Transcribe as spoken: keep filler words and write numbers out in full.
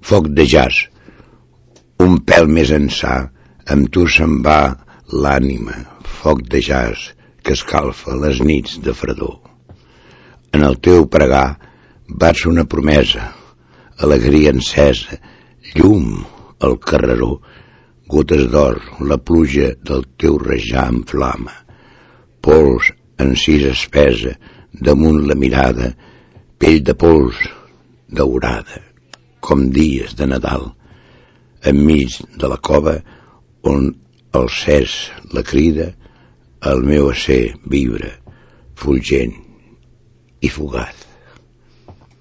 foc de jaç, un pèl més ençà, amb tu se'n va l'ànima, foc de jaç que escalfa les nits de fredor. En el teu pregar vas una promesa, alegria encesa, llum al carreró, gotes d'or, la pluja del teu rajar en flama, pols encís espesa, damunt la mirada, pell de pols daurada, com dies de Nadal, enmig de la cova on el cés la crida, el meu ésser vibra, fulgent i fugat.